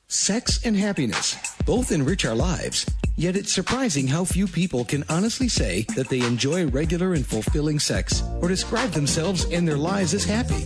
Sex and happiness both enrich our lives, yet it's surprising how few people can honestly say that they enjoy regular and fulfilling sex or describe themselves and their lives as happy.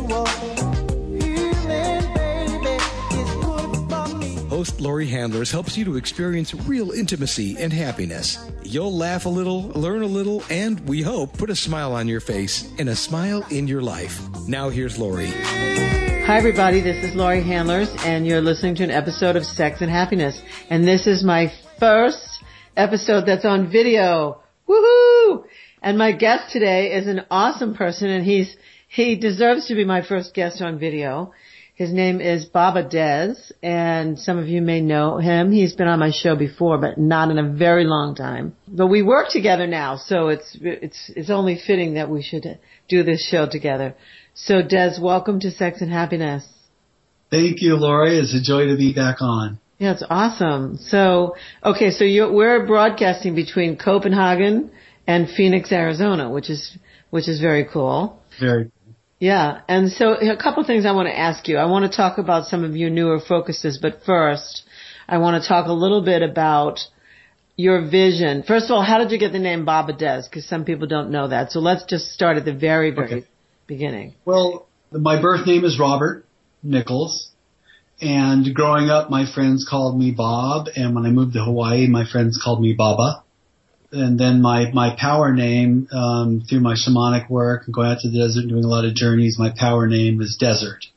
Host Laurie Handlers helps you to experience real intimacy and happiness. You'll laugh a little, learn a little, and, we hope, put a smile on your face and a smile in your life. Now here's Laurie. Hi everybody, this is Laurie Handlers, and you're listening to an episode of Sex and Happiness. And this is my first episode that's on video. Woohoo! And my guest today is an awesome person, and he deserves to be my first guest on video. His name is Baba Dez, and some of you may know him. He's been on my show before, but not in a very long time. But we work together now, so it's only fitting that we should do this show together. So, Des, welcome to Sex and Happiness. Thank you, Laurie. It's a joy to be back on. Yeah, it's awesome. So, okay, so we're broadcasting between Copenhagen and Phoenix, Arizona, which is very cool. Very cool. Yeah, and so a couple of things I want to ask you. I want to talk about some of your newer focuses, but first, I want to talk a little bit about your vision. First of all, how did you get the name Baba Dez? Because some people don't know that. So let's just start at the very beginning. Well, my birth name is Robert Nichols, and growing up, my friends called me Bob, and when I moved to Hawaii, my friends called me Baba. And then my power name, through my shamanic work and going out to the desert and doing a lot of journeys, my power name is Desert.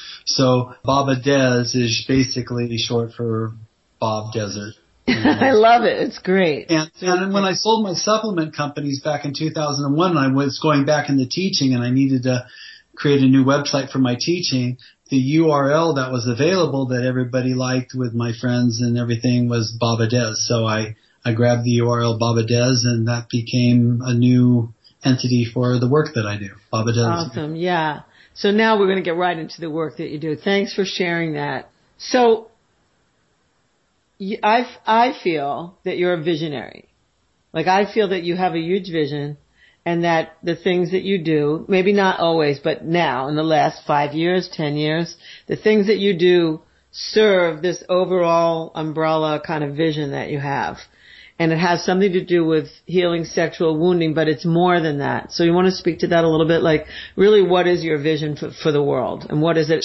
So Baba Dez is basically short for Bob Desert. I love it. It's great. And when I sold my supplement companies back in 2001, I was going back into teaching and I needed to create a new website for my teaching. The URL that was available that everybody liked with my friends and everything was Baba Dez. So I grabbed the URL Baba Dez, and that became a new entity for the work that I do. Baba Dez. Awesome. Yeah. So now we're going to get right into the work that you do. Thanks for sharing that. So I feel that you're a visionary. Like, I feel that you have a huge vision, and that the things that you do, maybe not always, but now in the last 5 years, 10 years, the things that you do serve this overall umbrella kind of vision that you have. And it has something to do with healing sexual wounding, but it's more than that. So you want to speak to that a little bit? Like, really, what is your vision for the world? And what is it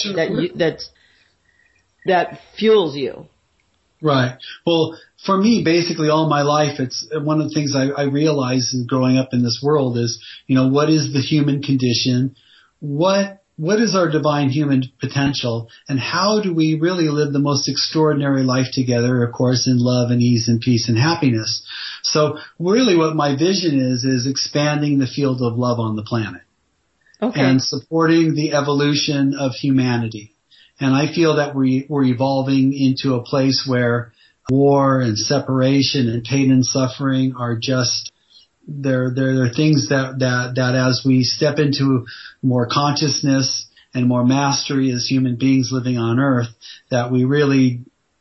that fuels you? Right. Well, for me, basically all my life, it's one of the things I realized growing up in this world is, what is the human condition? What is our divine human potential, and how do we really live the most extraordinary life together, of course, in love and ease and peace and happiness? So really what my vision is expanding the field of love on the planet. Okay. And supporting the evolution of humanity. And I feel that we're evolving into a place where war and separation and pain and suffering are just There are things that as we step into more consciousness and more mastery as human beings living on Earth, that we really,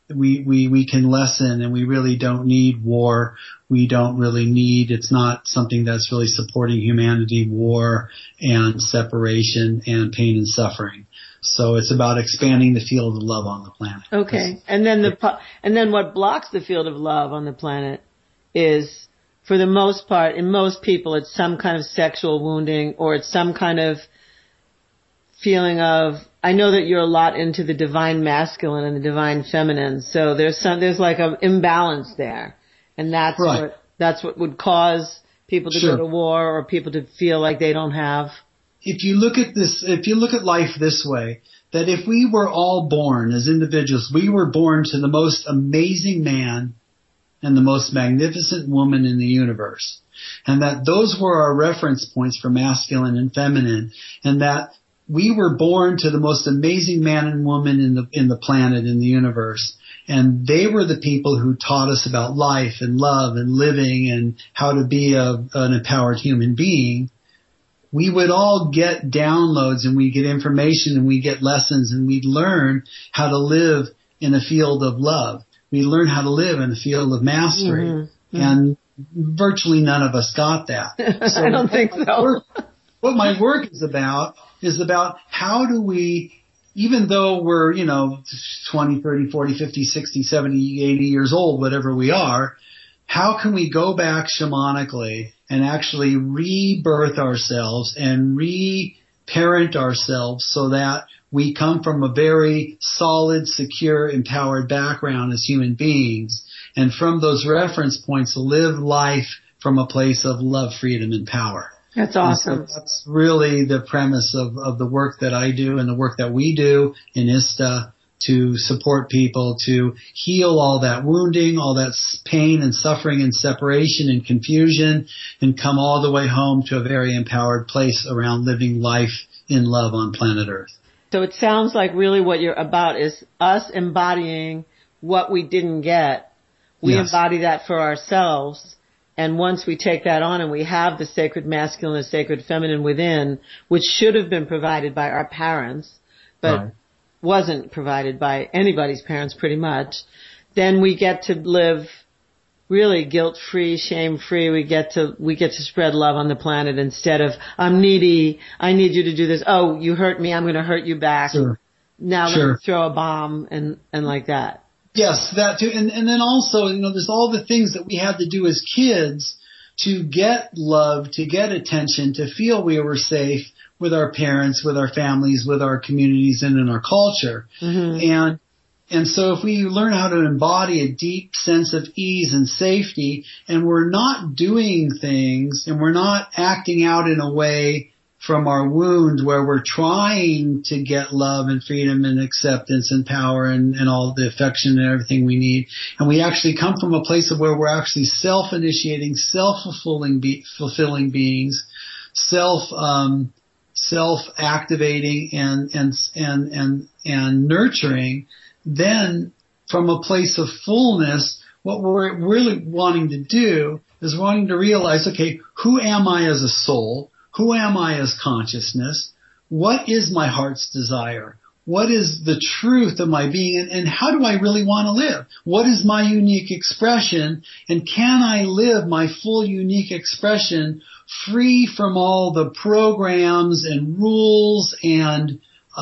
we can lessen, and we really don't need war. We don't really need, it's not something that's really supporting humanity, war and separation and pain and suffering. So it's about expanding the field of love on the planet. Okay. And then what blocks the field of love on the planet is, for the most part, in most people, it's some kind of sexual wounding, or it's some kind of feeling of, I know that you're a lot into the divine masculine and the divine feminine, so there's like an imbalance there. And that's right. That's what would cause people to go to war, or people to feel like they don't have. If you look at life this way, that if we were all born as individuals, we were born to the most amazing man and the most magnificent woman in the universe, and that those were our reference points for masculine and feminine, and that we were born to the most amazing man and woman in the planet, in the universe, and they were the people who taught us about life and love and living and how to be an empowered human being. We would all get downloads, and we get information, and we get lessons, and we'd learn how to live in a field of love. We learn how to live in a field of mastery, and virtually none of us got that. So I don't think so. What my work is about how do we even though we're, 20, 30, 40, 50, 60, 70, 80 years old, whatever we are, how can we go back shamanically and actually rebirth ourselves and reparent ourselves so that we come from a very solid, secure, empowered background as human beings, and from those reference points live life from a place of love, freedom, and power. That's awesome. So that's really the premise of the work that I do and the work that we do in ISTA to support people to heal all that wounding, all that pain and suffering and separation and confusion, and come all the way home to a very empowered place around living life in love on planet Earth. So it sounds like really what you're about is us embodying what we didn't get. We embody that for ourselves. And once we take that on and we have the sacred masculine and sacred feminine within, which should have been provided by our parents, but wasn't provided by anybody's parents pretty much, then we get to live really guilt-free, shame-free. We get to spread love on the planet instead of, I'm needy, I need you to do this. Oh, you hurt me, I'm going to hurt you back. Sure. Now let's throw a bomb and like that. Yes, that too. And then also, there's all the things that we had to do as kids to get love, to get attention, to feel we were safe with our parents, with our families, with our communities, and in our culture. Mm-hmm. And so if we learn how to embody a deep sense of ease and safety, and we're not doing things, and we're not acting out in a way from our wound where we're trying to get love and freedom and acceptance and power and all the affection and everything we need. And we actually come from a place of where we're actually self-initiating, self-fulfilling beings, self-activating and nurturing. Then from a place of fullness, what we're really wanting to do is wanting to realize, okay, who am I as a soul? Who am I as consciousness? What is my heart's desire? What is the truth of my being? And how do I really want to live? What is my unique expression? And can I live my full unique expression free from all the programs and rules and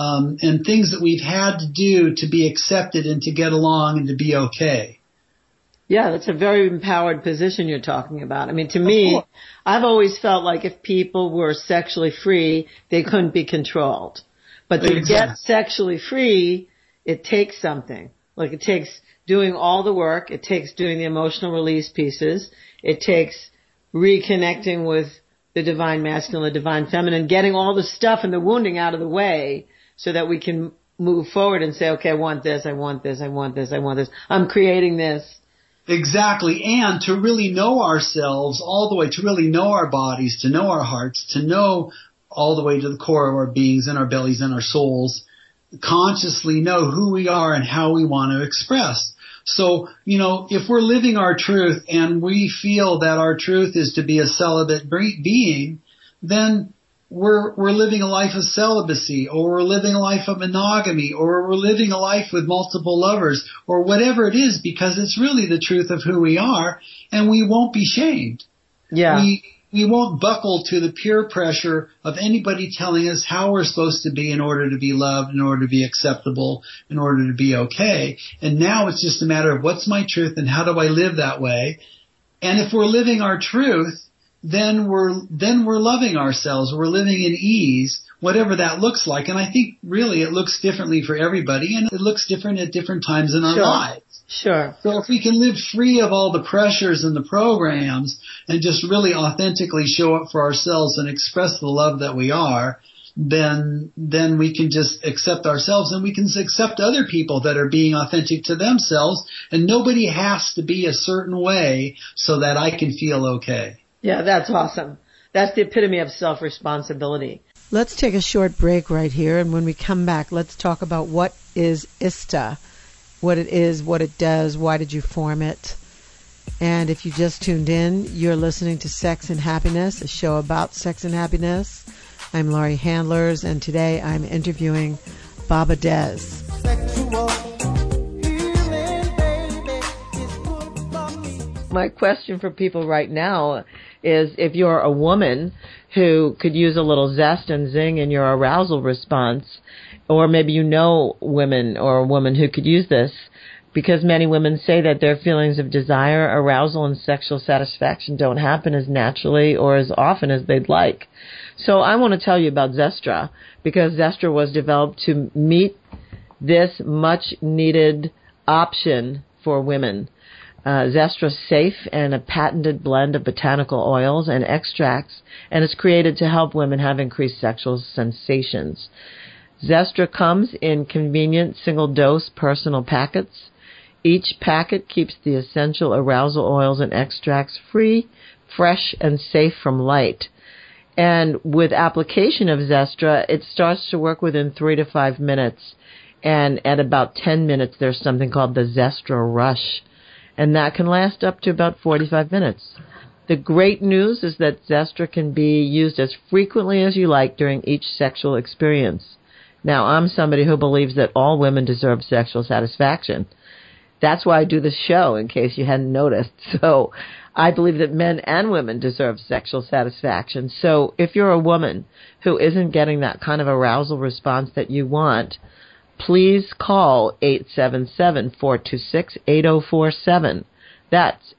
things that we've had to do to be accepted and to get along and to be okay? Yeah, that's a very empowered position you're talking about. I mean, to me, I've always felt like if people were sexually free, they couldn't be controlled. But to get sexually free, it takes something. Like it takes doing all the work. It takes doing the emotional release pieces. It takes reconnecting with the divine masculine, the divine feminine, getting all the stuff and the wounding out of the way so that we can move forward and say, okay, I want this, I want this, I want this, I want this. I'm creating this. Exactly. And to really know ourselves all the way, to really know our bodies, to know our hearts, to know all the way to the core of our beings and our bellies and our souls, consciously know who we are and how we want to express. So, if we're living our truth and we feel that our truth is to be a celibate being, then we're living a life of celibacy, or we're living a life of monogamy, or we're living a life with multiple lovers, or whatever it is, because it's really the truth of who we are, and we won't be shamed. Yeah. We won't buckle to the peer pressure of anybody telling us how we're supposed to be in order to be loved, in order to be acceptable, in order to be okay. And now it's just a matter of what's my truth and how do I live that way. And if we're living our truth, then we're loving ourselves. We're living in ease, whatever that looks like. And I think really it looks differently for everybody, and it looks different at different times in our lives. Sure. So if we can live free of all the pressures and the programs and just really authentically show up for ourselves and express the love that we are, then we can just accept ourselves, and we can accept other people that are being authentic to themselves, and nobody has to be a certain way so that I can feel okay. Yeah, that's awesome. That's the epitome of self-responsibility. Let's take a short break right here, and when we come back, let's talk about what is ISTA, what it is, what it does, why did you form it. And if you just tuned in, you're listening to Sex and Happiness, a show about sex and happiness. I'm Laurie Handlers, and today I'm interviewing Baba Dez. My question for people right now is, if you're a woman who could use a little zest and zing in your arousal response, or maybe you know women or a woman who could use this, because many women say that their feelings of desire, arousal, and sexual satisfaction don't happen as naturally or as often as they'd like. So I want to tell you about Zestra, because Zestra was developed to meet this much-needed option for women. Zestra's safe and a patented blend of botanical oils and extracts, and it's created to help women have increased sexual sensations. Zestra comes in convenient single-dose personal packets. Each packet keeps the essential arousal oils and extracts free, fresh, and safe from light. And with application of Zestra, it starts to work within 3 to 5 minutes. And at about 10 minutes, there's something called the Zestra Rush. And that can last up to about 45 minutes. The great news is that Zestra can be used as frequently as you like during each sexual experience. Now, I'm somebody who believes that all women deserve sexual satisfaction. That's why I do this show, in case you hadn't noticed. So I believe that men and women deserve sexual satisfaction. So if you're a woman who isn't getting that kind of arousal response that you want, please call 877-426-8047. That's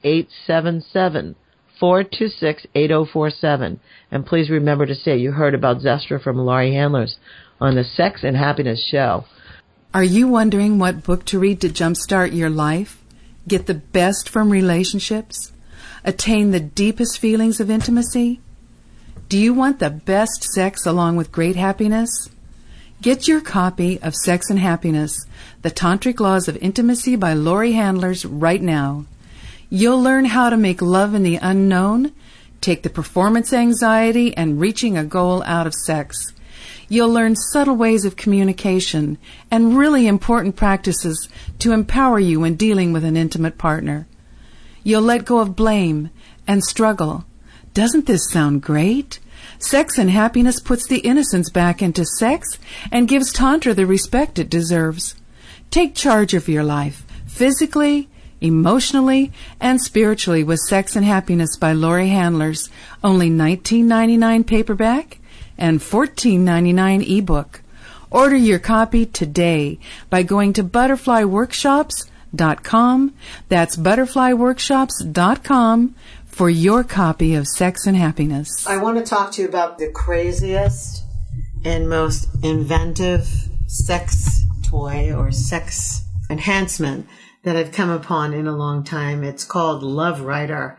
877-426-8047. And please remember to say you heard about Zestra from Laurie Handlers on the Sex and Happiness Show. Are you wondering what book to read to jumpstart your life? Get the best from relationships? Attain the deepest feelings of intimacy? Do you want the best sex along with great happiness? Get your copy of Sex and Happiness, The Tantric Laws of Intimacy by Laurie Handlers right now. You'll learn how to make love in the unknown, take the performance anxiety and reaching a goal out of sex. You'll learn subtle ways of communication and really important practices to empower you when dealing with an intimate partner. You'll let go of blame and struggle. Doesn't this sound great? Sex and Happiness puts the innocence back into sex and gives Tantra the respect it deserves. Take charge of your life, physically, emotionally, and spiritually with Sex and Happiness by Laurie Handlers. Only $19.99 paperback and $14.99 ebook. Order your copy today by going to butterflyworkshops.com. That's butterflyworkshops.com for your copy of Sex and Happiness. I want to talk to you about the craziest and most inventive sex toy or sex enhancement that I've come upon in a long time. It's called Love Rider,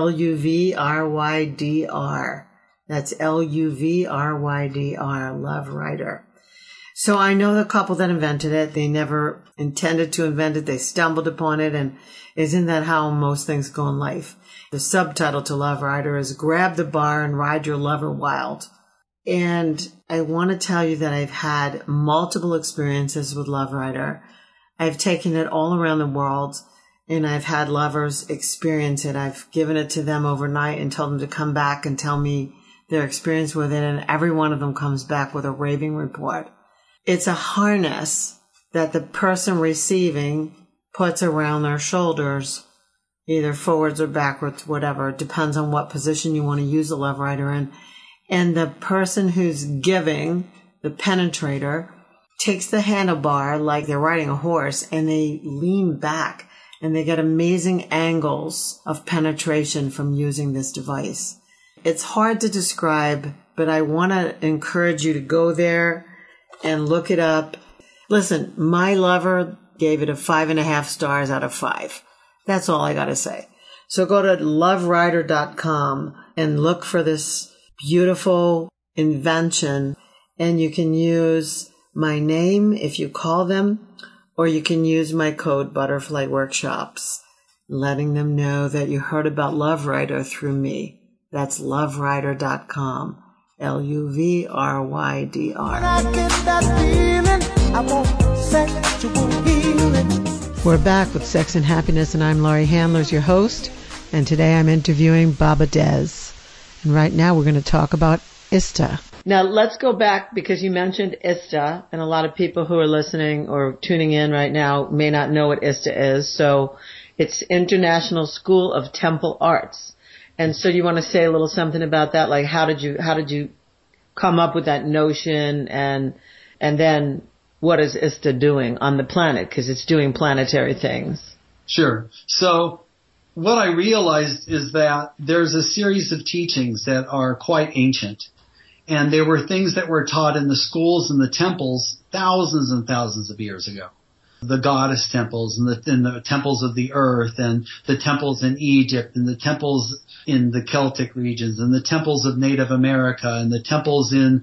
Luvrydr. That's Luvrydr, Love Rider. So I know the couple that invented it. They never intended to invent it. They stumbled upon it. And isn't that how most things go in life? The subtitle to Love Rider is Grab the Bar and Ride Your Lover Wild. And I want to tell you that I've had multiple experiences with Love Rider. I've taken it all around the world, and I've had lovers experience it. I've given it to them overnight and told them to come back and tell me their experience with it, and every one of them comes back with a raving report. It's a harness that the person receiving puts around their shoulders, either forwards or backwards, whatever. It depends on what position you want to use the Love Rider in. And the person who's giving, the penetrator, takes the handlebar like they're riding a horse, and they lean back, and they get amazing angles of penetration from using this device. It's hard to describe, but I want to encourage you to go there and look it up. Listen, my lover gave it a 5.5 stars out of 5. That's all I got to say. So go to luvrydr.com and look for this beautiful invention, and you can use my name if you call them, or you can use my code Butterfly Workshops, letting them know that you heard about Love Rider through me. That's luvrydr.com. Luvrydr. When I get that feeling, I want sexual healing. We're back with Sex and Happiness, and I'm Laurie Handlers, your host. And today I'm interviewing Baba Dez. And right now we're going to talk about ISTA. Now, let's go back, because you mentioned ISTA, and a lot of people who are listening or tuning in right now may not know what ISTA is. So it's International School of Temple Arts. And so you want to say a little something about that? Like, how did you come up with that notion, and then what is ISTA doing on the planet, because it's doing planetary things. Sure. So what I realized is that there's a series of teachings that are quite ancient. And there were things that were taught in the schools and the temples thousands and thousands of years ago. The goddess temples and the temples of the earth and the temples in Egypt and the temples in the Celtic regions and the temples of Native America and the temples in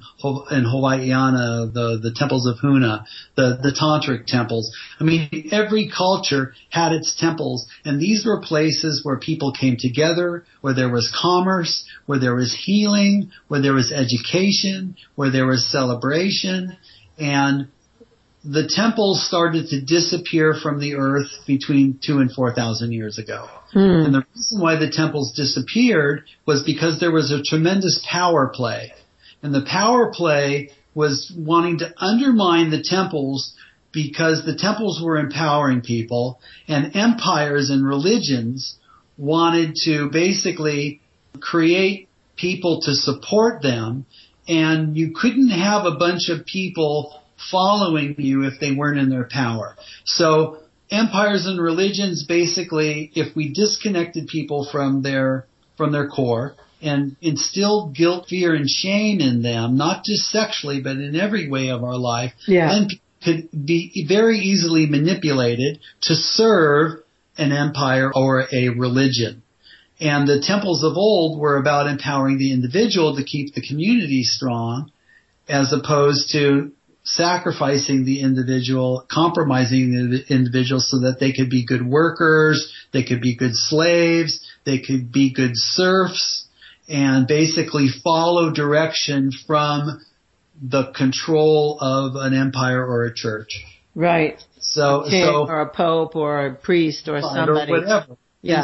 Hawaiiana, the temples of Huna, the tantric temples. I mean, every culture had its temples, and these were places where people came together, where there was commerce, where there was healing, where there was education, where there was celebration, and the temples started to disappear from the earth between 2,000 and 4,000 years ago. And the reason why the temples disappeared was because there was a tremendous power play. And the power play was wanting to undermine the temples because the temples were empowering people, and empires and religions wanted to basically create people to support them, and you couldn't have a bunch of people following you if they weren't in their power. So empires and religions, basically, if we disconnected people from their core and instilled guilt, fear, and shame in them, not just sexually, but in every way of our life, then people could be very easily manipulated to serve an empire or a religion. And the temples of old were about empowering the individual to keep the community strong, as opposed to sacrificing the individual, compromising the individual so that they could be good workers, they could be good slaves, they could be good serfs, and basically follow direction from the control of an empire or a church. Right. So or a pope or a priest or somebody. Or whatever. Yeah. And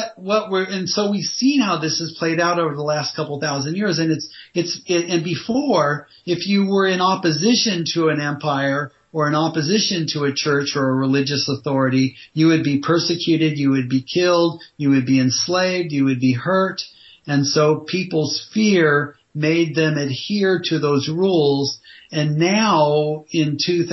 so we've seen how this has played out over the last couple thousand years, and and before, if you were in opposition to an empire or in opposition to a church or a religious authority, you would be persecuted, you would be killed, you would be enslaved, you would be hurt, and so people's fear made them adhere to those rules. And now in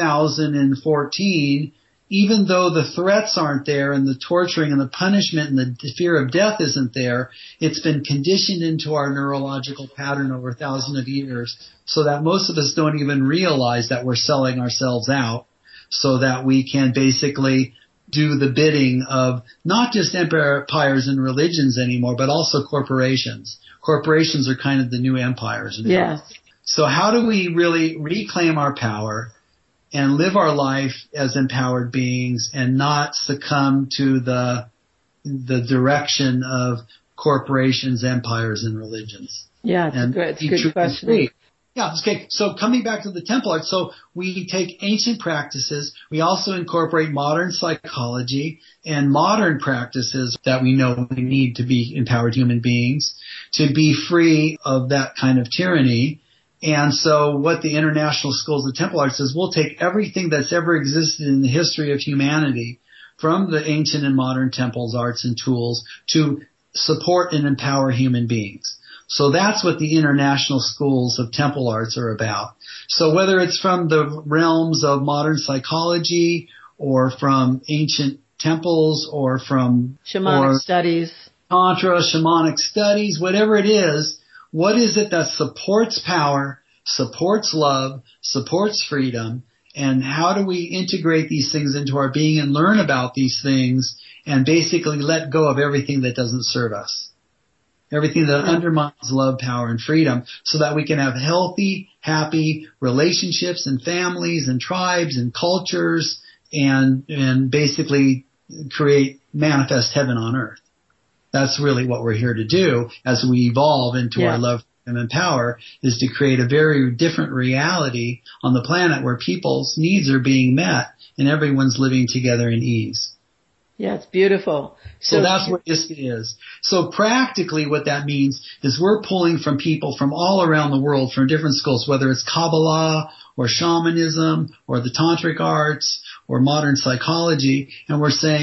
2014, even though the threats aren't there and the torturing and the punishment and the fear of death isn't there, it's been conditioned into our neurological pattern over thousands of years so that most of us don't even realize that we're selling ourselves out so that we can basically do the bidding of not just empires and religions anymore, but also corporations. Corporations are kind of the new empires. Yes. So how do we really reclaim our power and live our life as empowered beings and not succumb to the direction of corporations, empires, and religions? Yeah, it's a good question. Yeah, okay. So coming back to the temple art, so we take ancient practices. We also incorporate modern psychology and modern practices that we know we need to be empowered human beings to be free of that kind of tyranny. And so what the International Schools of Temple Arts is, we'll take everything that's ever existed in the history of humanity from the ancient and modern temples, arts, and tools to support and empower human beings. So that's what the International Schools of Temple Arts are about. So whether it's from the realms of modern psychology or from ancient temples or from shamanic studies, tantra, shamanic studies, whatever it is, what is it that supports power, supports love, supports freedom, and how do we integrate these things into our being and learn about these things and basically let go of everything that doesn't serve us? Everything that undermines love, power, and freedom so that we can have healthy, happy relationships and families and tribes and cultures and basically manifest heaven on earth. That's really what we're here to do as we evolve into our love and power, is to create a very different reality on the planet where people's needs are being met and everyone's living together in ease. Yeah, it's beautiful. So that's what ISTA is. So practically what that means is we're pulling from people from all around the world from different schools, whether it's Kabbalah or shamanism or the tantric arts or modern psychology, and we're saying,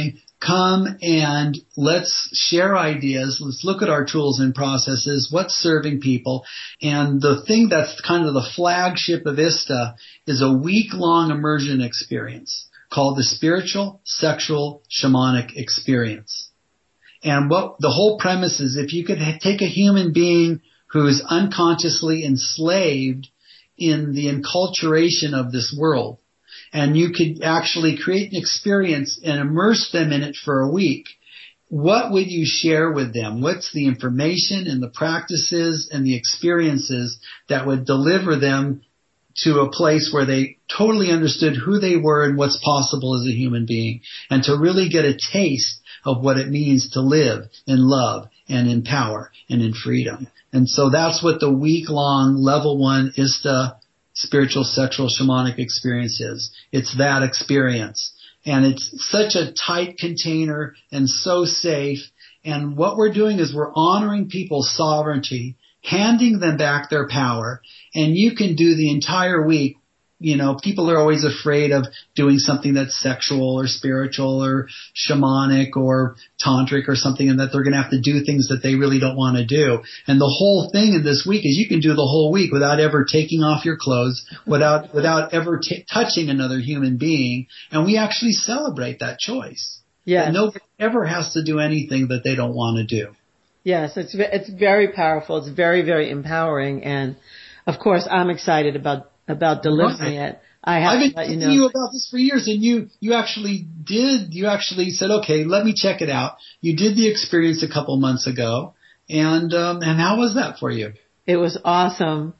come and let's share ideas. Let's look at our tools and processes, what's serving people. And the thing that's kind of the flagship of ISTA is a week-long immersion experience called the Spiritual Sexual Shamanic Experience. And what the whole premise is, if you could take a human being who's unconsciously enslaved in the enculturation of this world, and you could actually create an experience and immerse them in it for a week, what would you share with them? What's the information and the practices and the experiences that would deliver them to a place where they totally understood who they were and what's possible as a human being, and to really get a taste of what it means to live in love and in power and in freedom. And so that's what the week-long level 1 ISTA spiritual sexual shamanic experience is. It's that experience. And it's such a tight container and so safe. And what we're doing is we're honoring people's sovereignty, handing them back their power, and you can do the entire week. You know, people are always afraid of doing something that's sexual or spiritual or shamanic or tantric or something, and that they're going to have to do things that they really don't want to do. And the whole thing in this week is you can do the whole week without ever taking off your clothes, without ever touching another human being. And we actually celebrate that choice. Yes. And nobody ever has to do anything that they don't want to do. Yes, it's very powerful. It's very, very empowering. And of course, I'm excited about delivering it. I've been telling you about this for years, and you actually said, okay, let me check it out. You did the experience a couple months ago, and how was that for you? It was awesome.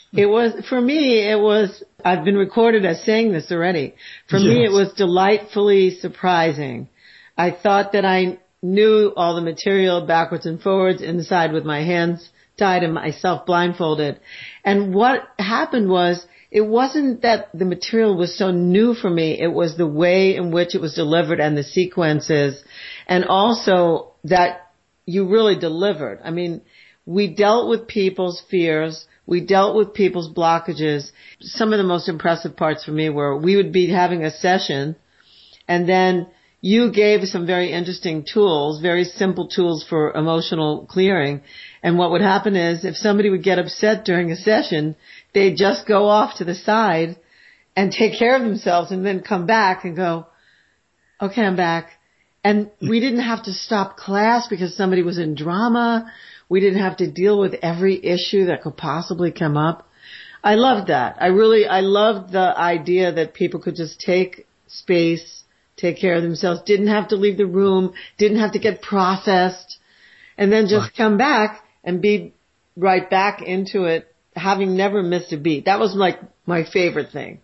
For me, I've been recorded as saying this already. For me, it was delightfully surprising. I thought that I knew all the material backwards and forwards, inside with my hands tied and myself blindfolded. And what happened was, it wasn't that the material was so new for me. It was the way in which it was delivered and the sequences, and also that you really delivered. I mean, we dealt with people's fears. We dealt with people's blockages. Some of the most impressive parts for me were we would be having a session, and then you gave some very interesting tools, very simple tools for emotional clearing. And what would happen is if somebody would get upset during a session, they'd just go off to the side and take care of themselves and then come back and go, okay, I'm back. And we didn't have to stop class because somebody was in drama. We didn't have to deal with every issue that could possibly come up. I loved that. I loved the idea that people could just take space, take care of themselves, didn't have to leave the room, didn't have to get processed, and then just come back and be right back into it, having never missed a beat. That was like my favorite thing.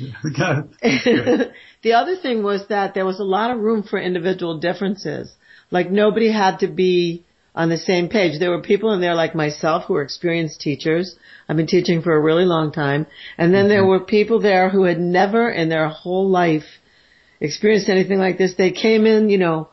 The other thing was that there was a lot of room for individual differences. Like nobody had to be on the same page. There were people in there like myself who were experienced teachers. I've been teaching for a really long time. And then there were people there who had never in their whole life experienced anything like this. They came in,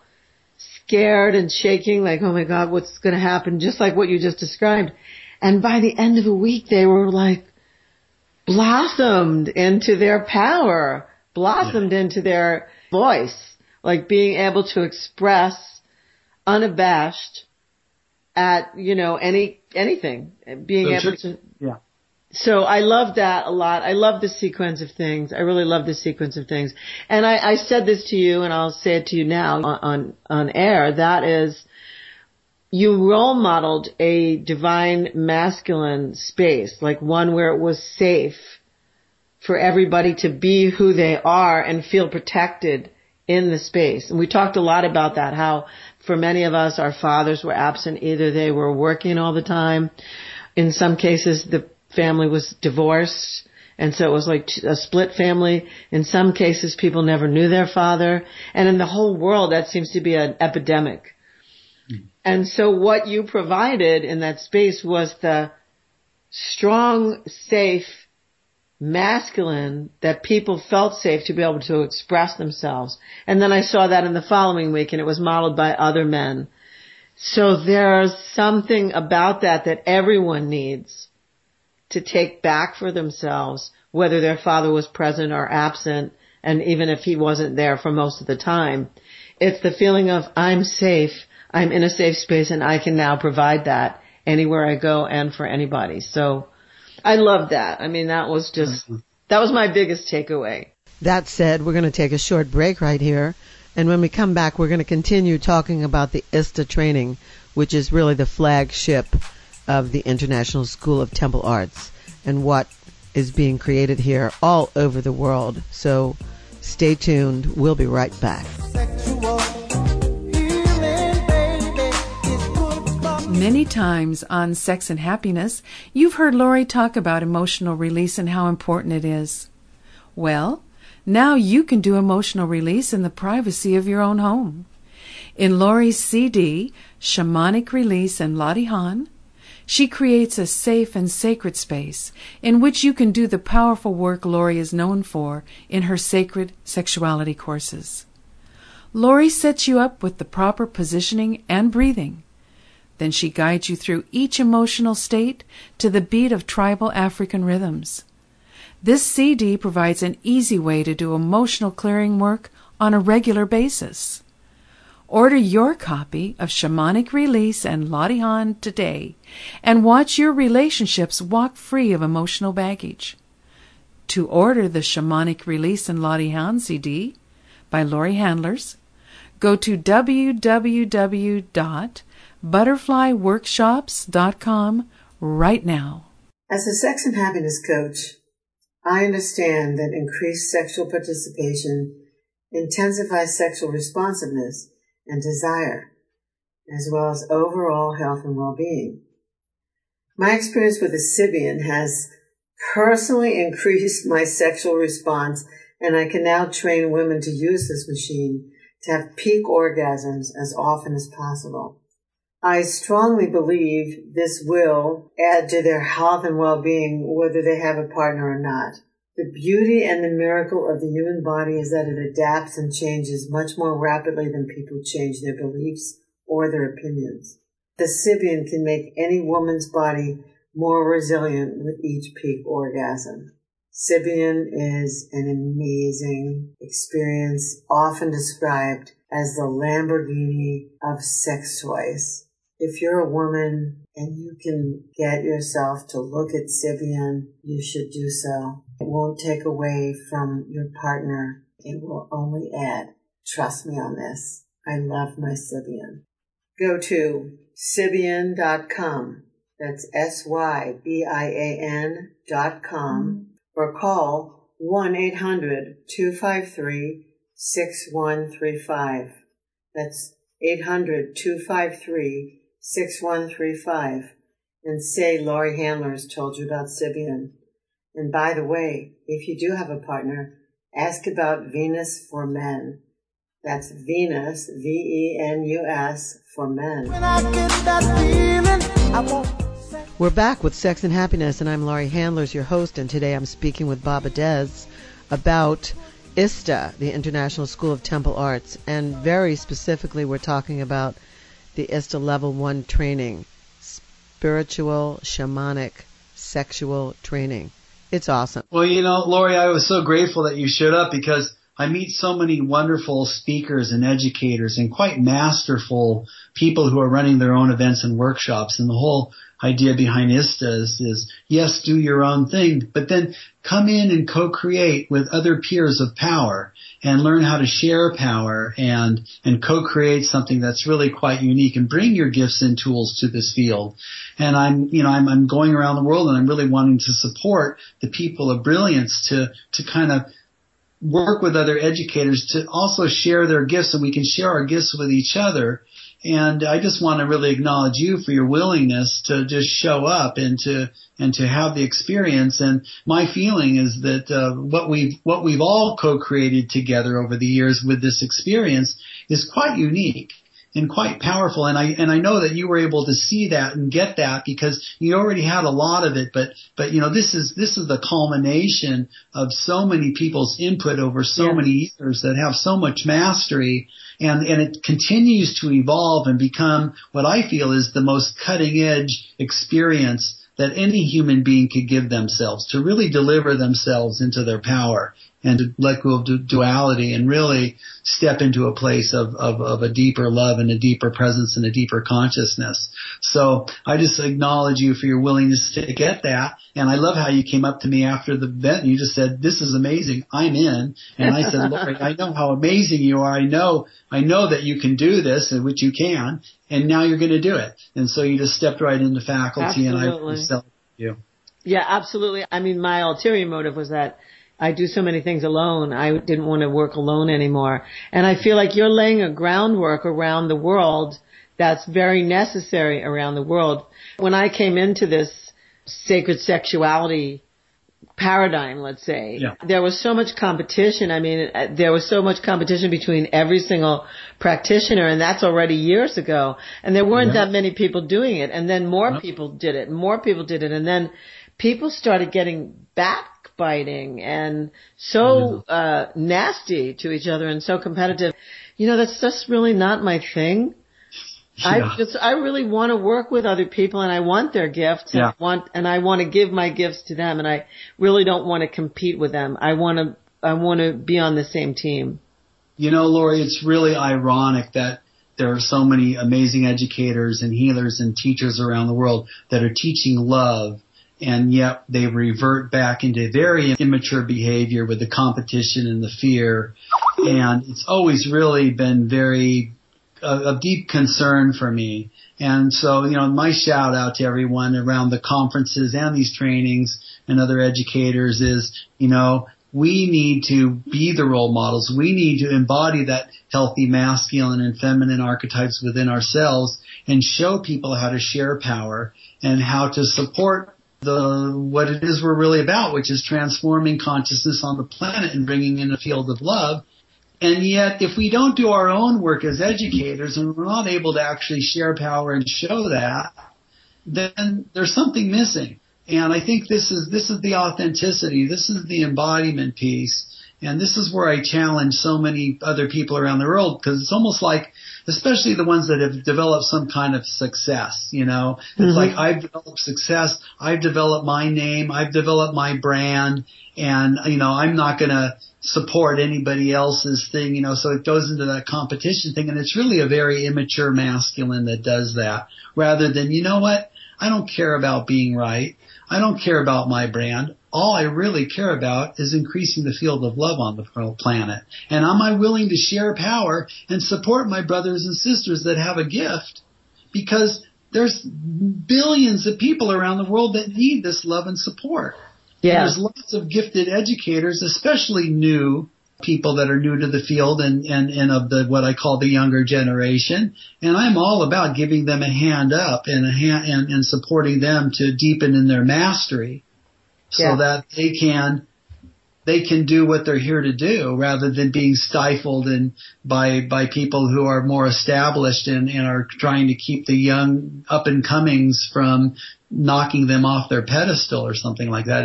scared and shaking, like, oh my God, what's going to happen? Just like what you just described. And by the end of a week, they were like blossomed into their power, blossomed into their voice, like being able to express unabashed at, anything, being able to. Yeah. So I love that a lot. I love the sequence of things. I really love the sequence of things. And I said this to you, and I'll say it to you now on air. That is, you role modeled a divine masculine space, like one where it was safe for everybody to be who they are and feel protected in the space. And we talked a lot about that, how for many of us, our fathers were absent. Either they were working all the time. In some cases, the family was divorced, and so it was like a split family. In some cases, people never knew their father. And in the whole world, that seems to be an epidemic. And so what you provided in that space was the strong, safe, masculine, that people felt safe to be able to express themselves. And then I saw that in the following week, and it was modeled by other men. So there's something about that everyone needs to take back for themselves, whether their father was present or absent, and even if he wasn't there for most of the time. It's the feeling of I'm safe, I'm in a safe space, and I can now provide that anywhere I go and for anybody. So I love that. I mean, that was my biggest takeaway. That said, we're going to take a short break right here. And when we come back, we're going to continue talking about the ISTA training, which is really the flagship of the International School of Temple Arts and what is being created here all over the world. So stay tuned. We'll be right back. Many times on Sex and Happiness, you've heard Lori talk about emotional release and how important it is. Well, now you can do emotional release in the privacy of your own home. In Lori's CD, Shamanic Release and Latihan, she creates a safe and sacred space in which you can do the powerful work Lori is known for in her sacred sexuality courses. Lori sets you up with the proper positioning and breathing. Then she guides you through each emotional state to the beat of tribal African rhythms. This CD provides an easy way to do emotional clearing work on a regular basis. Order your copy of Shamanic Release and Latihan today and watch your relationships walk free of emotional baggage. To order the Shamanic Release and Latihan CD by Lori Handlers, go to www.butterflyworkshops.com right now. As a sex and happiness coach, I understand that increased sexual participation intensifies sexual responsiveness and desire, as well as overall health and well-being. My experience with the Sybian has personally increased my sexual response, and I can now train women to use this machine to have peak orgasms as often as possible. I strongly believe this will add to their health and well-being whether they have a partner or not. The beauty and the miracle of the human body is that it adapts and changes much more rapidly than people change their beliefs or their opinions. The Sybian can make any woman's body more resilient with each peak orgasm. Sybian is an amazing experience, often described as the Lamborghini of sex toys. If you're a woman and you can get yourself to look at Sybian, you should do so. It won't take away from your partner. It will only add. Trust me on this. I love my Sybian. Go to Sybian.com. That's SYBIAN.com or call 1-800-253-6135. That's 800-253-6135 and say Lori Handlers told you about Sybian. And by the way, if you do have a partner, ask about Venus for Men. That's Venus, Venus, for men. When I get that feeling, I won't. We're back with Sex and Happiness, and I'm Lori Handlers, your host, and today I'm speaking with Baba Dez about ISTA, the International School of Temple Arts, and very specifically we're talking about the ISTA Level 1 training, spiritual, shamanic, sexual training. It's awesome. Well, Lori, I was so grateful that you showed up because I meet so many wonderful speakers and educators and quite masterful people who are running their own events and workshops. And the whole idea behind ISTA is yes, do your own thing, but then come in and co-create with other peers of power and learn how to share power and co-create something that's really quite unique and bring your gifts and tools to this field. And I'm going around the world and I'm really wanting to support the people of brilliance to kind of work with other educators to also share their gifts, and we can share our gifts with each other. And I just want to really acknowledge you for your willingness to just show up and to have the experience. And my feeling is that what we've all co-created together over the years with this experience is quite unique and quite powerful. And I know that you were able to see that and get that because you already had a lot of it. But this is the culmination of so many people's input over so many years that have so much mastery. And it continues to evolve and become what I feel is the most cutting edge experience that any human being could give themselves to really deliver themselves into their power and to let go of duality and really step into a place of a deeper love and a deeper presence and a deeper consciousness. So I just acknowledge you for your willingness to get that. And I love how you came up to me after the event and you just said, "This is amazing. I'm in." And I said, "Lori, I know how amazing you are. I know that you can do this, which you can, and now you're going to do it." And so you just stepped right into faculty. Absolutely. And I really celebrate you. Yeah, absolutely. I mean, my ulterior motive was that I do so many things alone. I didn't want to work alone anymore. And I feel like you're laying a groundwork around the world that's very necessary around the world. When I came into this sacred sexuality paradigm, let's say, there was so much competition. I mean, there was so much competition between every single practitioner, and that's already years ago. And there weren't that many people doing it. And then more people did it, and then people started getting backbiting and so nasty to each other and so competitive. You know, that's just really not my thing. Yeah. I really want to work with other people, and I want their gifts, and I want to give my gifts to them, and I really don't want to compete with them. I want to be on the same team. You know, Lori, it's really ironic that there are so many amazing educators and healers and teachers around the world that are teaching love, and yet they revert back into very immature behavior with the competition and the fear. And it's always really been very a deep concern for me. And so, you know, my shout out to everyone around the conferences and these trainings and other educators is, you know, we need to be the role models. We need to embody that healthy masculine and feminine archetypes within ourselves and show people how to share power and how to support what it is we're really about, which is transforming consciousness on the planet and bringing in a field of love. And yet, if we don't do our own work as educators and we're not able to actually share power and show that, then there's something missing. And I think this is the authenticity. This is the embodiment piece. And this is where I challenge so many other people around the world, because it's almost like, especially the ones that have developed some kind of success, you know, it's like I've developed success, I've developed my name, I've developed my brand, and, you know, I'm not going to support anybody else's thing, you know, so it goes into that competition thing, and it's really a very immature masculine that does that, rather than, you know what, I don't care about being right, I don't care about my brand. All I really care about is increasing the field of love on the planet. And am I willing to share power and support my brothers and sisters that have a gift? Because there's billions of people around the world that need this love and support. Yeah. And there's lots of gifted educators, especially new people that are new to the field and of the what I call the younger generation. And I'm all about giving them a hand up and supporting them to deepen in their mastery. So that they can do what they're here to do, rather than being stifled by people who are more established and are trying to keep the young up and comings from knocking them off their pedestal or something like that.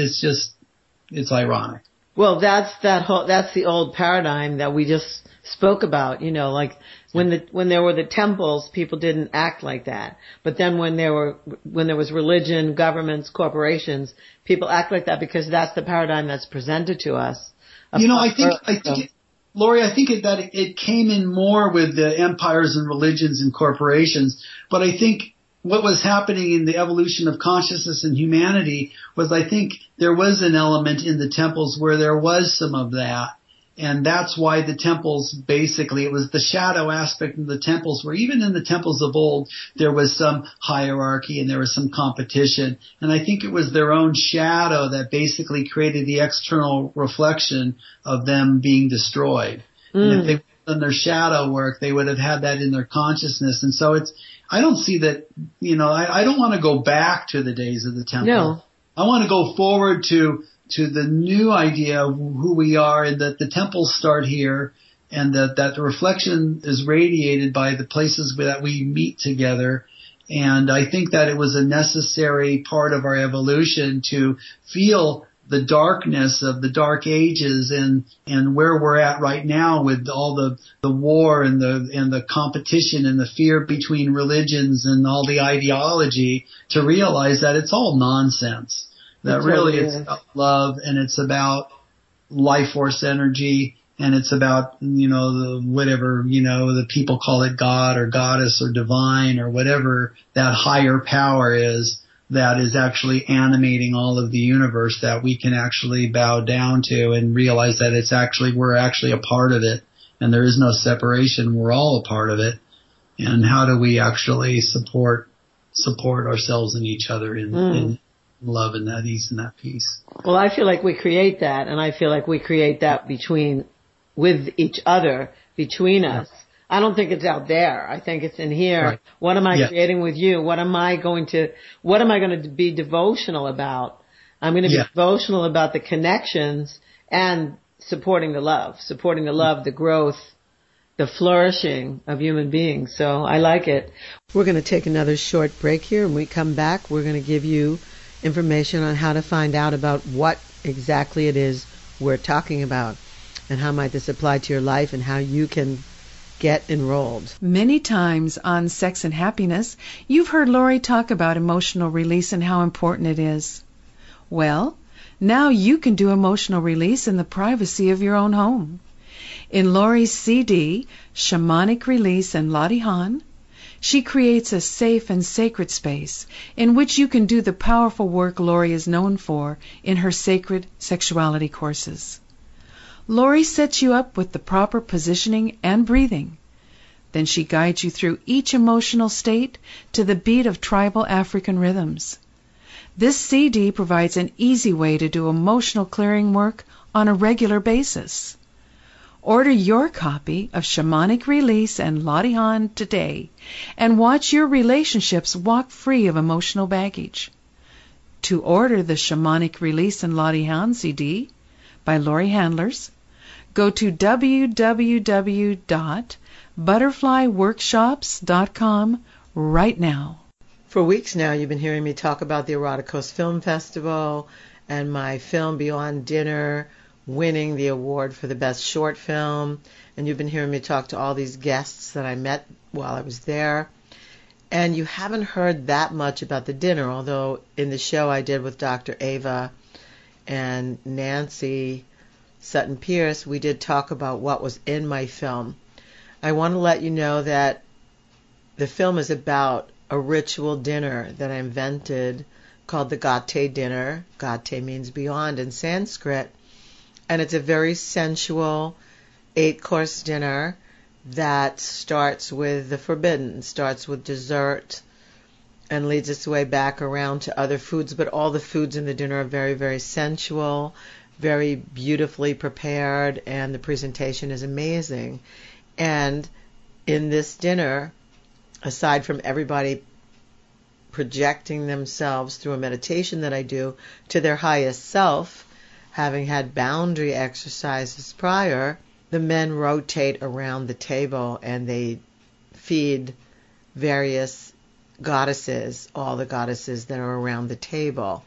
It's ironic. Well, that's the old paradigm that we just spoke about, you know, like when there were the temples, people didn't act like that. But then when there was religion, governments, corporations, people act like that because that's the paradigm that's presented to us. You know, Lori, I think that it came in more with the empires and religions and corporations, but I think what was happening in the evolution of consciousness and humanity was, I think there was an element in the temples where there was some of that. And that's why the temples, basically, it was the shadow aspect of the temples, where even in the temples of old, there was some hierarchy and there was some competition. And I think it was their own shadow that basically created the external reflection of them being destroyed. And if they had done their shadow work, they would have had that in their consciousness. And so I don't see that, you know, I don't want to go back to the days of the temple. No. I want to go forward to the new idea of who we are, and that the temples start here, and that the reflection is radiated by the places that we meet together. And I think that it was a necessary part of our evolution to feel the darkness of the dark ages and where we're at right now with all the war and the competition and the fear between religions and all the ideology, to realize that it's all nonsense. That really it's about love, and it's about life force energy, and it's about, the whatever, the people call it God or goddess or divine or whatever that higher power is that is actually animating all of the universe, that we can actually bow down to and realize that we're actually a part of it, and there is no separation. We're all a part of it. And how do we actually support ourselves and each other in love and that ease and that peace? Well, I feel like we create that, and I feel like we create that with each other, between us. I don't think it's out there. I think it's in here. Right. What am I creating with you? What am I going to be devotional about? I'm going to be devotional about the connections and supporting the love, the growth, the flourishing of human beings. So I like it. We're going to take another short break here. When we come back, we're going to give you information on how to find out about what exactly it is we're talking about and how might this apply to your life and how you can get enrolled. Many times on Sex and Happiness, you've heard Lori talk about emotional release and how important it is. Well, now you can do emotional release in the privacy of your own home. In Lori's CD, Shamanic Release and Lottie Han, she creates a safe and sacred space in which you can do the powerful work Lori is known for in her sacred sexuality courses. Lori sets you up with the proper positioning and breathing. Then she guides you through each emotional state to the beat of tribal African rhythms. This CD provides an easy way to do emotional clearing work on a regular basis. Order your copy of Shamanic Release and Lottie Han today and watch your relationships walk free of emotional baggage. To order the Shamanic Release and Lottie Han CD by Lori Handlers, go to www.butterflyworkshops.com right now. For weeks now, you've been hearing me talk about the Eroticos Film Festival and my film Beyond Dinner winning the award for the best short film. And you've been hearing me talk to all these guests that I met while I was there. And you haven't heard that much about the dinner, although in the show I did with Dr. Ava and Nancy Sutton Pierce, we did talk about what was in my film. I want to let you know that the film is about a ritual dinner that I invented called the Gate dinner. Gate means beyond in Sanskrit. And it's a very sensual 8-course dinner that starts with the forbidden, starts with dessert, and leads its way back around to other foods. But all the foods in the dinner are very, very sensual, very beautifully prepared, and the presentation is amazing. And in this dinner, aside from everybody projecting themselves through a meditation that I do to their highest self, having had boundary exercises prior, the men rotate around the table and they feed various goddesses, all the goddesses that are around the table.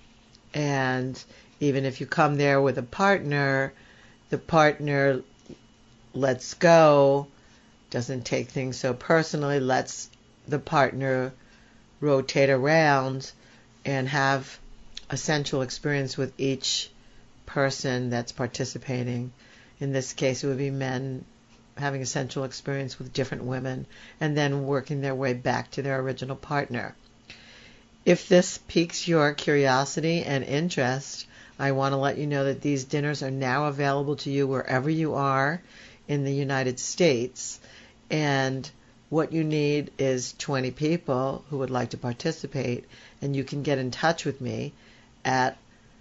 And even if you come there with a partner, the partner lets go, doesn't take things so personally, lets the partner rotate around and have a sensual experience with each person that's participating. In this case, it would be men having a sensual experience with different women and then working their way back to their original partner. If this piques your curiosity and interest, I want to let you know that these dinners are now available to you wherever you are in the United States. And what you need is 20 people who would like to participate. And you can get in touch with me at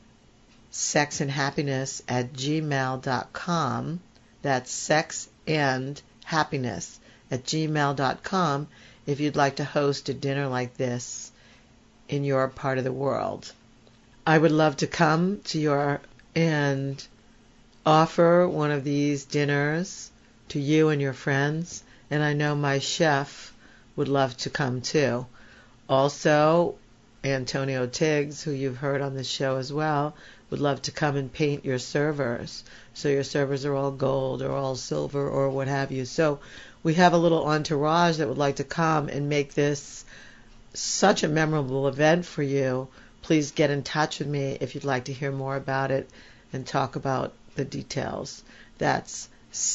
sexandhappiness@gmail.com. That's sexandhappiness@gmail.com if you'd like to host a dinner like this in your part of the world. I would love to come to your and offer one of these dinners to you and your friends, and I know my chef would love to come too. Also, Antonio Tiggs, who you've heard on the show as well, would love to come and paint your servers. So your servers are all gold or all silver or what have you. So we have a little entourage that would like to come and make this such a memorable event for you. Please get in touch with me if you'd like to hear more about it and talk about the details. That's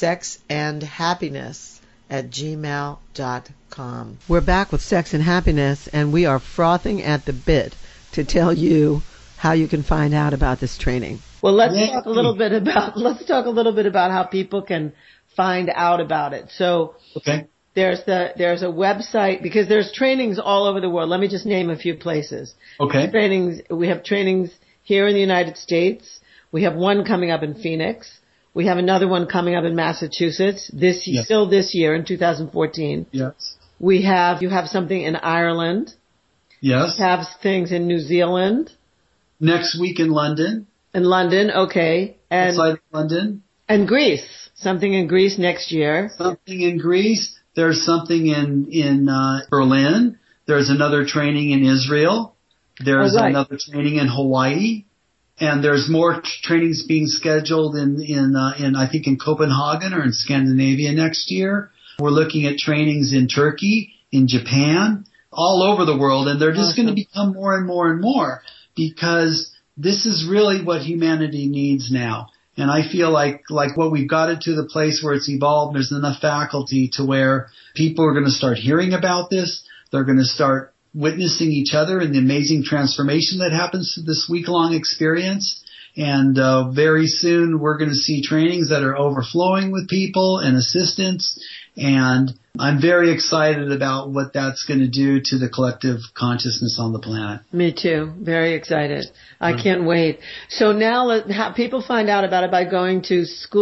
sexandhappiness@gmail.com. We're back with Sex and Happiness, and we are frothing at the bit to tell you how you can find out about this training. Well, let's talk a little bit about how people can find out about it. So, Okay. there's a website, because there's trainings all over the world. Let me just name a few places. Okay. We have trainings here in the United States. We have one coming up in Phoenix. We have another one coming up in Massachusetts still this year in 2014. Yes. You have something in Ireland. Yes. You have things in New Zealand. Next week in London. In London, okay. Outside of London. And Greece. Something in Greece next year. Something in Greece. There's something in Berlin. There's another training in Israel. There's another training in Hawaii. And there's more trainings being scheduled in I think in Copenhagen or in Scandinavia next year. We're looking at trainings in Turkey, in Japan, all over the world, and they're just going to become more and more and more, because this is really what humanity needs now. And I feel like what we've got it to the place where it's evolved, there's enough faculty to where people are going to start hearing about this. They're going to start witnessing each other and the amazing transformation that happens through this week-long experience. And very soon we're going to see trainings that are overflowing with people and assistance. And I'm very excited about what that's going to do to the collective consciousness on the planet. Me too. Very excited. I can't wait. So now people find out about it by going to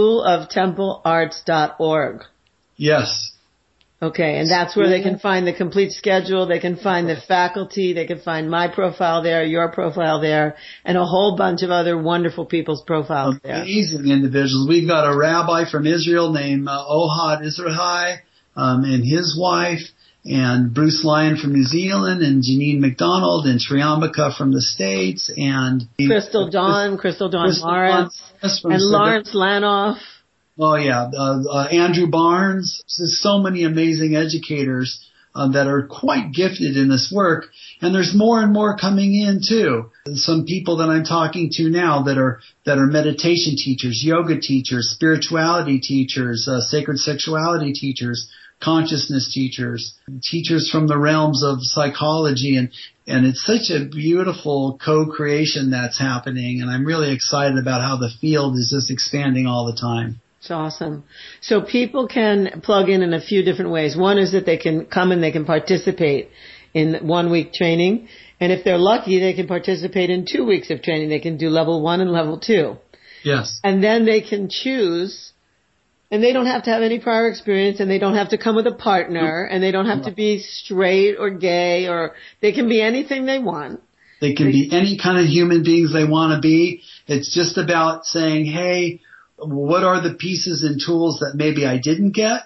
schooloftemplearts.org. Yes. Okay, and that's where they can find the complete schedule, they can find the faculty, they can find my profile there, your profile there, and a whole bunch of other wonderful people's profiles there. Amazing individuals. We've got a rabbi from Israel named Ohad Israhai, and his wife, and Bruce Lyon from New Zealand, and Janine McDonald, and Triambaka from the States, and Crystal Dawn Lawrence, and Lawrence Lanoff. Oh yeah, Andrew Barnes. There's so many amazing educators that are quite gifted in this work, and there's more and more coming in too. Some people that I'm talking to now that are meditation teachers, yoga teachers, spirituality teachers, sacred sexuality teachers, consciousness teachers, teachers from the realms of psychology, and it's such a beautiful co-creation that's happening, and I'm really excited about how the field is just expanding all the time. It's awesome. So people can plug in a few different ways. One is that they can come and they can participate in 1 week training. And if they're lucky, they can participate in 2 weeks of training. They can do level 1 and level 2. Yes. And then they can choose, and they don't have to have any prior experience, and they don't have to come with a partner, and they don't have to be straight or gay, or they can be anything they want. They can be any kind of human beings they want to be. It's just about saying, hey, what are the pieces and tools that maybe I didn't get?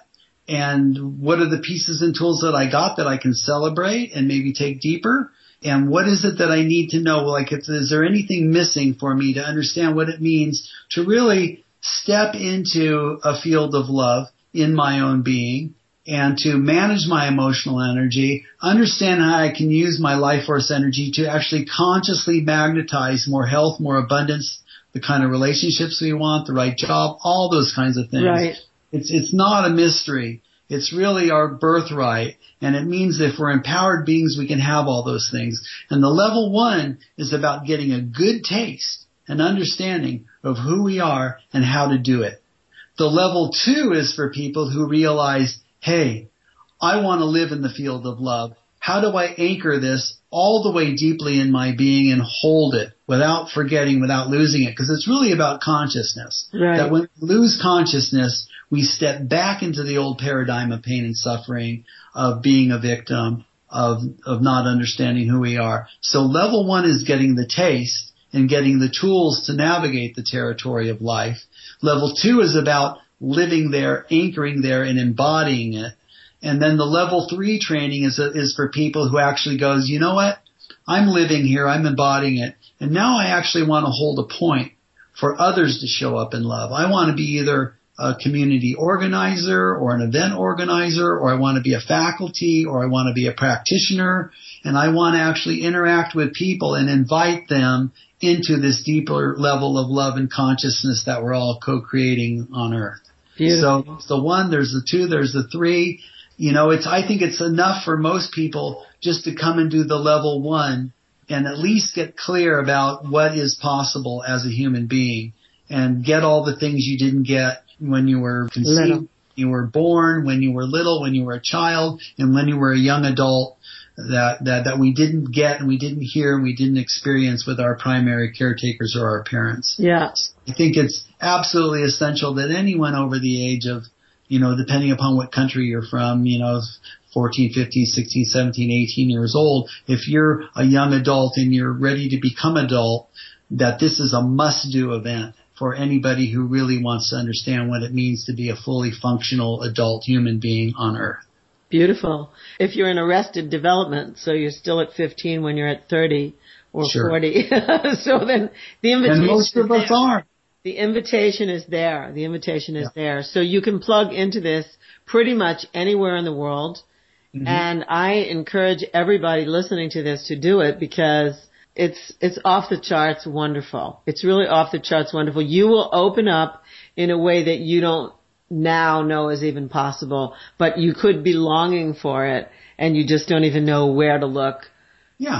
And what are the pieces and tools that I got that I can celebrate and maybe take deeper? And what is it that I need to know? Like, is there anything missing for me to understand what it means to really step into a field of love in my own being and to manage my emotional energy, understand how I can use my life force energy to actually consciously magnetize more health, more abundance, the kind of relationships we want, the right job, all those kinds of things. Right. It's not a mystery. It's really our birthright. And it means that if we're empowered beings, we can have all those things. And the level 1 is about getting a good taste and understanding of who we are and how to do it. The level 2 is for people who realize, hey, I want to live in the field of love. How do I anchor this all the way deeply in my being and hold it without forgetting, without losing it? Because it's really about consciousness. Right. That when we lose consciousness, we step back into the old paradigm of pain and suffering, of being a victim, of not understanding who we are. So level 1 is getting the taste and getting the tools to navigate the territory of life. Level 2 is about living there, anchoring there, and embodying it. And then the level 3 training is for people who actually goes, you know what? I'm living here. I'm embodying it. And now I actually want to hold a point for others to show up in love. I want to be either a community organizer or an event organizer, or I want to be a faculty, or I want to be a practitioner. and I want to actually interact with people and invite them into this deeper level of love and consciousness that we're all co-creating on Earth. Beautiful. So it's the 1, there's the 2, there's the 3. You know, I think it's enough for most people just to come and do the level 1 and at least get clear about what is possible as a human being and get all the things you didn't get when you were conceived, Little. you were born, when you were little, when you were a child, and when you were a young adult that we didn't get and we didn't hear and we didn't experience with our primary caretakers or our parents. Yes. I think it's absolutely essential that anyone over the age of, you know, depending upon what country you're from, you know, 14, 15, 16, 17, 18 years old, if you're a young adult and you're ready to become adult, that this is a must-do event for anybody who really wants to understand what it means to be a fully functional adult human being on Earth. Beautiful. If you're in arrested development, so you're still at 15 when you're at 30 or Sure. 40, so then the invitation And most of us are. The invitation is there. The invitation is there. So you can plug into this pretty much anywhere in the world. Mm-hmm. And I encourage everybody listening to this to do it because it's off the charts wonderful. It's really off the charts wonderful. You will open up in a way that you don't now know is even possible, but you could be longing for it and you just don't even know where to look. Yeah.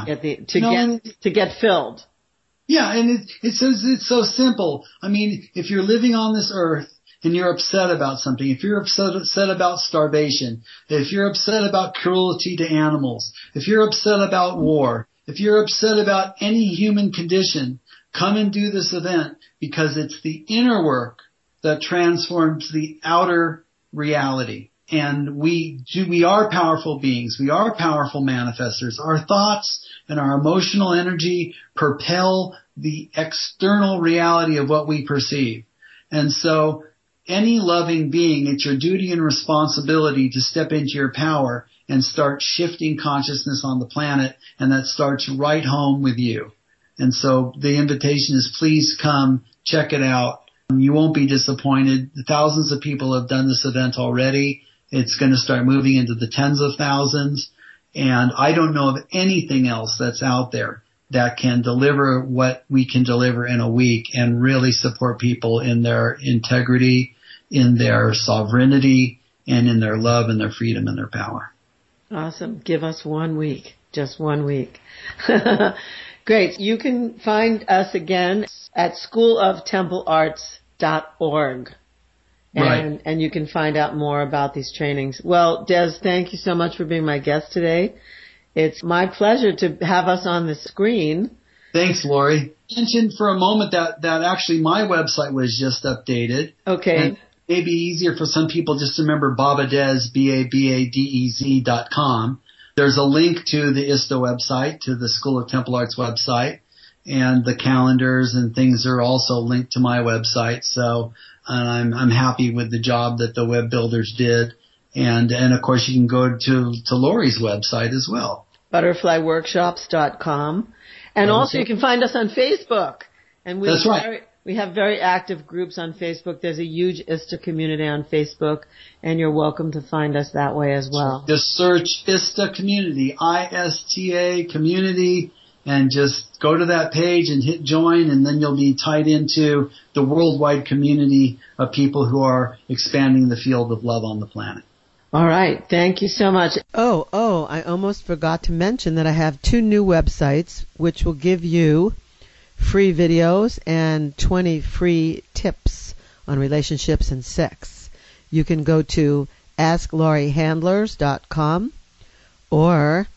To get filled. Yeah, and it's so simple. I mean, if you're living on this earth and you're upset about something, if you're upset about starvation, if you're upset about cruelty to animals, if you're upset about war, if you're upset about any human condition, come and do this event because it's the inner work that transforms the outer reality. And we are powerful beings. We are powerful manifestors. Our thoughts and our emotional energy propel the external reality of what we perceive. And so any loving being, it's your duty and responsibility to step into your power and start shifting consciousness on the planet, and that starts right home with you. And so the invitation is please come, check it out. You won't be disappointed. Thousands of people have done this event already. It's going to start moving into the tens of thousands. And I don't know of anything else that's out there that can deliver what we can deliver in a week and really support people in their integrity, in their sovereignty, and in their love and their freedom and their power. Awesome. Give us 1 week. Just 1 week. Great. You can find us again at schooloftemplearts.org. Right. And you can find out more about these trainings. Well, Des, thank you so much for being my guest today. It's my pleasure to have us on the screen. Thanks, Lori. I mentioned for a moment that actually my website was just updated. Okay. And maybe easier for some people just to remember Babadez, BABADEZ.com. There's a link to the ISTA website, to the School of Temple Arts website, and the calendars and things are also linked to my website. So I'm happy with the job that the web builders did. And of course you can go to Lori's website as well. Butterflyworkshops.com. And also you can find us on Facebook. And That's right. We have very active groups on Facebook. There's a huge ISTA community on Facebook, and you're welcome to find us that way as well. Just search ISTA Community, ISTA Community, and just go to that page and hit join, and then you'll be tied into the worldwide community of people who are expanding the field of love on the planet. All right. Thank you so much. Oh, I almost forgot to mention that I have 2 new websites which will give you free videos and 20 free tips on relationships and sex. You can go to AskLoriHandlers.com or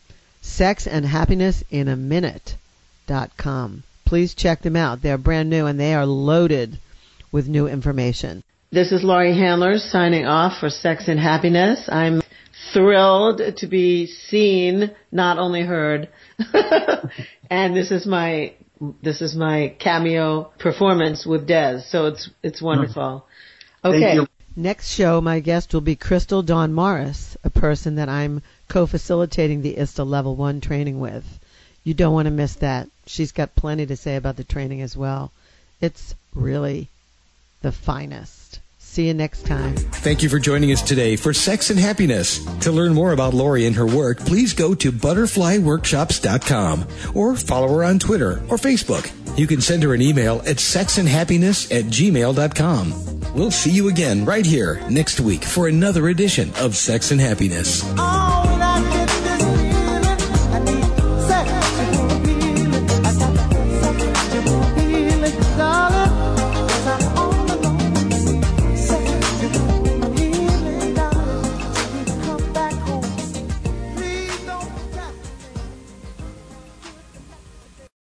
SexandHappinessInAMinute.com. Please check them out. They're brand new and they are loaded with new information. This is Lori Handlers signing off for Sex and Happiness. I'm thrilled to be seen, not only heard. And this is my cameo performance with Des, so it's wonderful. Okay. Thank you. Next show, my guest will be Crystal Dawn Morris, a person that I'm co-facilitating the ISTA Level 1 training with. You don't want to miss that. She's got plenty to say about the training as well. It's really the finest. See you next time. Thank you for joining us today for Sex and Happiness. To learn more about Lori and her work, please go to butterflyworkshops.com or follow her on Twitter or Facebook. You can send her an email at sexandhappiness@gmail.com. We'll see you again right here next week for another edition of Sex and Happiness.